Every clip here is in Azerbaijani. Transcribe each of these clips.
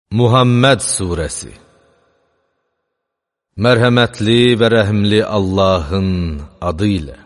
Muhammed Suresi. Mərhəmətli və rəhimli Allahın adı ilə.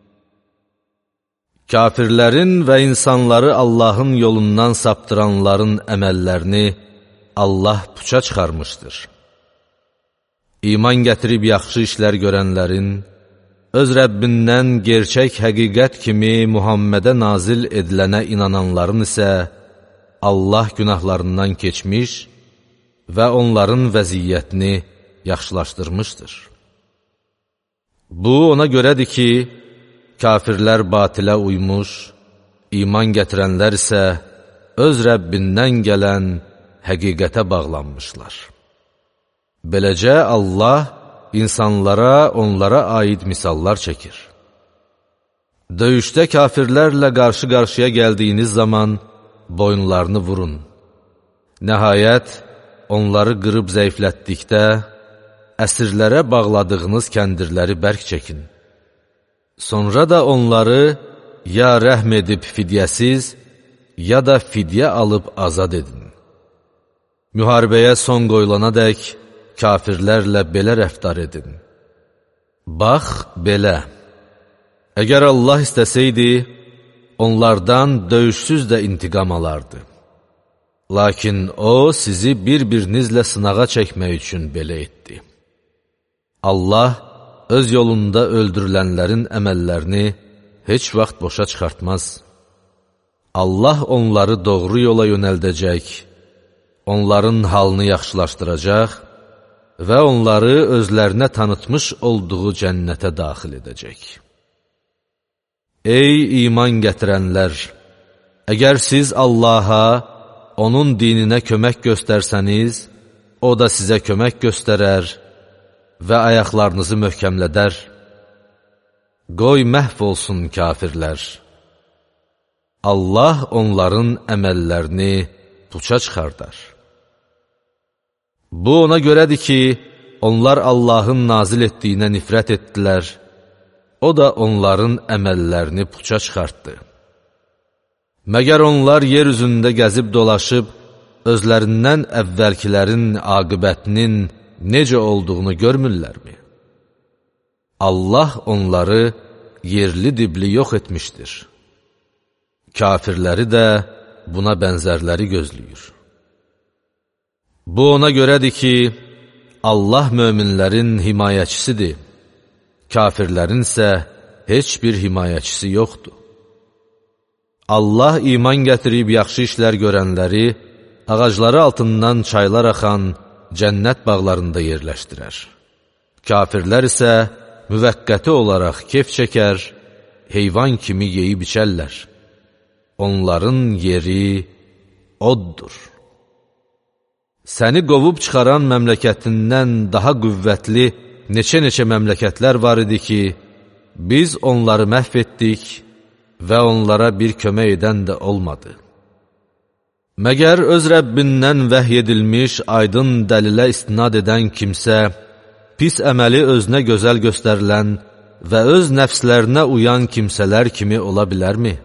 Kafirlərin və insanları Allahın yolundan saptıranların əməllərini Allah puça çıxarmışdır. İman gətirib yaxşı işlər görənlərin, öz Rəbbindən gerçək həqiqət kimi Muhammedə nazil edilənə inananların isə Allah günahlarından keçmiş və onların vəziyyətini yaxşılaşdırmışdır. Bu, ona görədir ki, kafirlər batilə uymuş, iman gətirənlər isə öz Rəbbindən gələn həqiqətə bağlanmışlar. Beləcə, Allah insanlara, onlara aid misallar çəkir. Döyüşdə kafirlərlə qarşı-qarşıya gəldiyiniz zaman boyunlarını vurun. Nəhayət, onları qırıb zəiflətdikdə, əsirlərə bağladığınız kəndirləri bərk çəkin. Sonra da onları ya rəhm edib fidyəsiz, ya da fidyə alıb azad edin. Müharibəyə son qoyulana dək kafirlərlə belə rəftar edin. Bax, belə. Əgər Allah istəsəydi, onlardan döyüşsüz də intiqam alardı. Lakin O, sizi bir-birinizlə sınağa çəkmək üçün belə etdi. Allah, öz yolunda öldürülənlərin əməllərini heç vaxt boşa çıxartmaz. Allah onları doğru yola yönəldəcək, onların halını yaxşılaşdıracaq və onları özlərinə tanıtmış olduğu cənnətə daxil edəcək. Ey iman gətirənlər! Əgər siz Allaha, onun dininə kömək göstərsəniz, O da sizə kömək göstərər və ayaqlarınızı möhkəmlədər. Qoy məhv olsun kafirlər. Allah onların əməllərini puça çıxardar. Bu, ona görədir ki, onlar Allahın nazil etdiyinə nifrət etdilər, O da onların əməllərini puça çıxartdı. Məgər onlar yer üzündə gəzib dolaşıb, özlərindən əvvəlkilərin aqibətinin necə olduğunu görmürlərmi? Allah onları yerli-dibli yox etmişdir. Kafirləri də buna bənzərləri gözləyir. Bu, ona görədir ki, Allah möminlərin himayəçisidir. Kafirlərin isə heç bir himayəçisi yoxdur. Allah iman gətirib yaxşı işlər görənləri, ağacları altından çaylar axan cənnət bağlarında yerləşdirər. Kafirlər isə müvəqqəti olaraq kef çəkər, heyvan kimi yeyib içərlər. Onların yeri oddur. Səni qovub çıxaran məmləkətindən daha qüvvətli neçə-neçə məmləkətlər var idi ki, biz onları məhv etdik və onlara bir kömək edən də olmadı. Məgər öz Rəbbindən vəhy edilmiş aydın dəlilə istinad edən kimsə, pis əməli özünə gözəl göstərilən və öz nəfslərinə uyan kimsələr kimi ola bilərmi?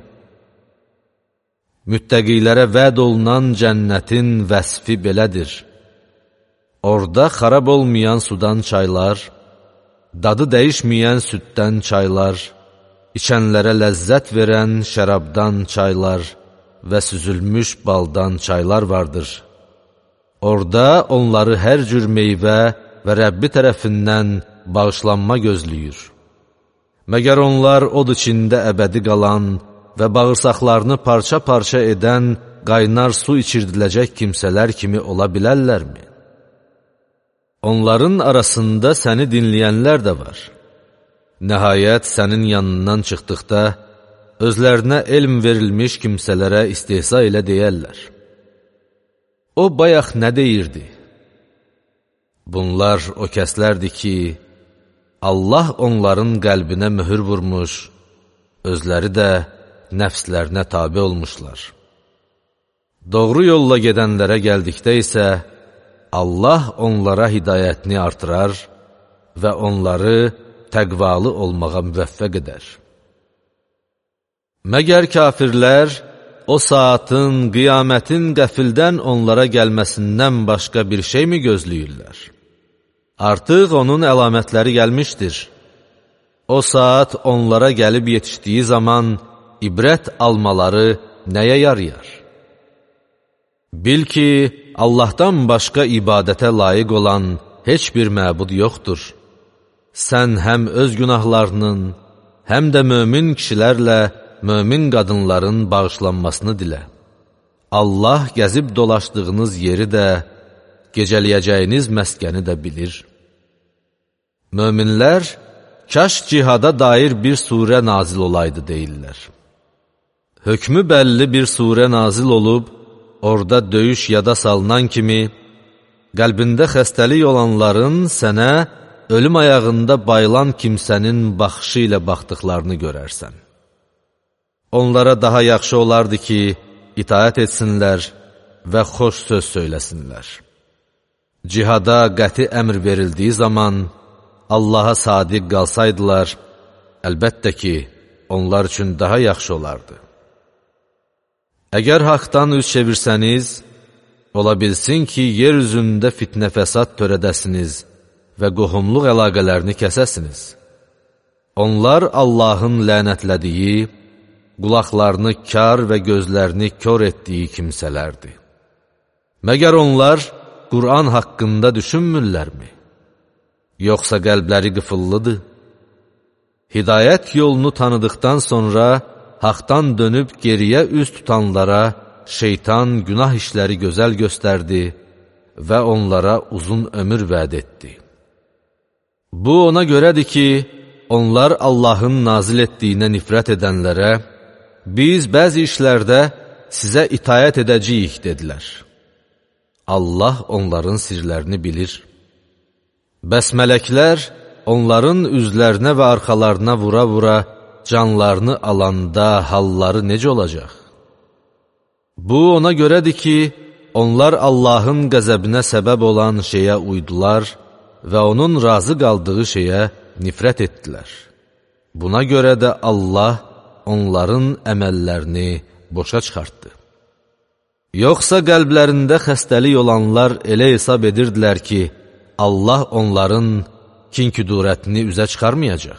Müttəqilərə vəd olunan cənnətin vəsfi belədir. Orada xarab olmayan sudan çaylar, dadı dəyişməyən süddən çaylar, içənlərə ləzzət verən şərabdan çaylar və süzülmüş baldan çaylar vardır. Orada onları hər cür meyvə və Rəbbi tərəfindən bağışlanma gözləyir. Məgər onlar od içində əbədi qalan və bağırsaqlarını parça-parça edən qaynar su içirdiləcək kimsələr kimi ola bilərlərmi? Onların arasında səni dinləyənlər də var. Nəhayət, sənin yanından çıxdıqda, özlərinə elm verilmiş kimsələrə istehza ilə deyərlər. O, bayaq nə deyirdi? Bunlar o kəslərdir ki, Allah onların qəlbinə möhür vurmuş, özləri də nəfslərinə tabe olmuşlar. Doğru yolla gedənlərə gəldikdə isə, Allah onlara hidayətini artırar və onları təqvalı olmağa müvəffəq edər. Məgər kafirlər o saatın, qiyamətin qəfildən onlara gəlməsindən başqa bir şey mi gözləyirlər? Artıq onun əlamətləri gəlmişdir. O saat onlara gəlib yetişdiyi zaman ibrət almaları nəyə yarayar? Bil ki, Allahdan başqa ibadətə layiq olan heç bir məbud yoxdur. Sən həm öz günahlarının, həm də mömin kişilərlə mömin qadınların bağışlanmasını dilə. Allah gəzib dolaşdığınız yeri də, gecələyəcəyiniz məskəni də bilir. Möminlər, kaş cihada dair bir surə nazil olaydı deyirlər. Hökmü bəlli bir surə nazil olub, orada döyüş yada salınan kimi, qəlbində xəstəlik olanların sənə ölüm ayağında bayılan kimsənin baxışı ilə baxdıqlarını görərsən. Onlara daha yaxşı olardı ki, itaət etsinlər və xoş söz söyləsinlər. Cihada qəti əmr verildiyi zaman, Allaha sadiq qalsaydılar, əlbəttə ki, onlar üçün daha yaxşı olardı. Əgər haqdan üz çevirsəniz, ola bilsin ki, yer üzündə fitnə fəsad törədəsiniz və qohumluq əlaqələrini kəsəsiniz. Onlar Allahın lənətlədiyi, qulaqlarını kar və gözlərini kör etdiyi kimsələrdir. Məgər onlar Qur'an haqqında düşünmürlərmi? Yoxsa qəlbləri qıfıllıdır? Hidayət yolunu tanıdıqdan sonra haqdan dönüb geriyə üz tutanlara şeytan günah işləri gözəl göstərdi və onlara uzun ömür vəd etdi. Bu ona görədir ki, onlar Allahın nazil etdiyinə nifrət edənlərə, biz bəzi işlərdə sizə itayət edəcəyik, dedilər. Allah onların sirlərini bilir. Bəs mələklər onların üzlərinə və arxalarına vura-vura canlarını alanda halları necə olacaq? Bu ona görədir ki, onlar Allahın qəzəbinə səbəb olan şeyə uydular və onun razı qaldığı şeyə nifrət etdilər. Buna görə də Allah onların əməllərini boşa çıxartdı. Yoxsa qəlblərində xəstəlik olanlar elə hesab edirdilər ki, Allah onların kin-küdurətini üzə çıxarmayacaq.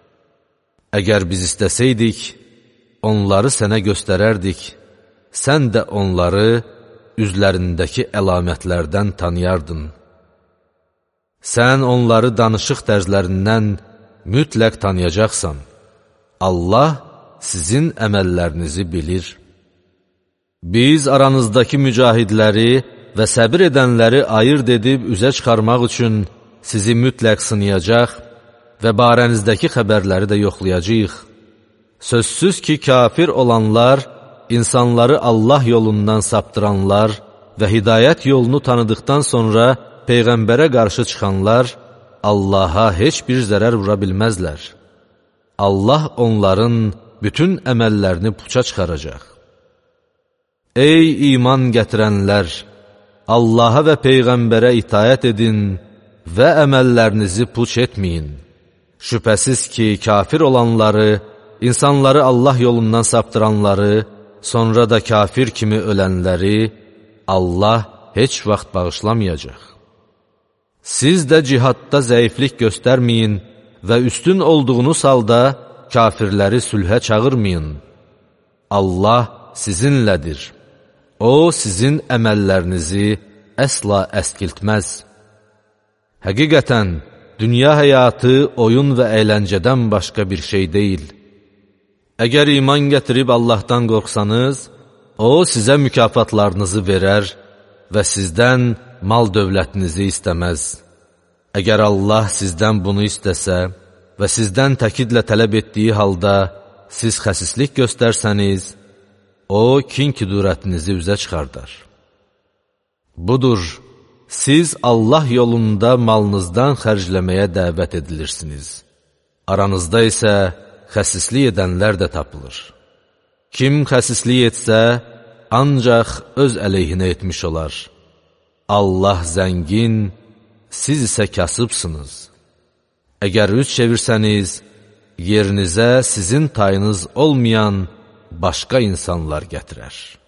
Əgər biz istəsəydik, onları sənə göstərərdik, sən də onları üzlərindəki əlamətlərdən tanıyardın. Sən onları danışıq tərzlərindən mütləq tanıyacaqsan. Allah sizin əməllərinizi bilir. Biz aranızdakı mücahidləri və səbir edənləri ayırt edib üzə çıxarmaq üçün sizi mütləq sınayacaq və barənizdəki xəbərləri də yoxlayacaq. Sözsüz ki, kafir olanlar, insanları Allah yolundan saptıranlar və hidayət yolunu tanıdıqdan sonra Peyğəmbərə qarşı çıxanlar Allaha heç bir zərər vura bilməzlər. Allah onların bütün əməllərini puça çıxaracaq. Ey iman gətirənlər! Allaha və Peyğəmbərə itayət edin və əməllərinizi puç etməyin. Şübhəsiz ki, kafir olanları, insanları Allah yolundan saptıranları, sonra da kafir kimi ölənləri Allah heç vaxt bağışlamayacaq. Siz də cihadda zəiflik göstərməyin və üstün olduğunuz halda kafirləri sülhə çağırmayın. Allah sizinlədir. O, sizin əməllərinizi əsla əskiltməz. Həqiqətən, dünya həyatı oyun və əyləncədən başqa bir şey deyil. Əgər iman gətirib Allahdan qorxsanız, O, sizə mükafatlarınızı verər və sizdən mal dövlətinizi istəməz. Əgər Allah sizdən bunu istəsə və sizdən təkidlə tələb etdiyi halda siz xəsislik göstərsəniz, O, kin-küdurətinizi üzə çıxardar. Budur, siz Allah yolunda malınızdan xərcləməyə dəvət edilirsiniz. Aranızda isə xəsislik edənlər də tapılır. Kim xəsislik etsə, ancaq öz əleyhinə etmiş olar. Allah zəngin, siz isə kasıbsınız. Əgər üz çevirsəniz, yerinizə sizin tayınız olmayan başqa insanlar gətirər.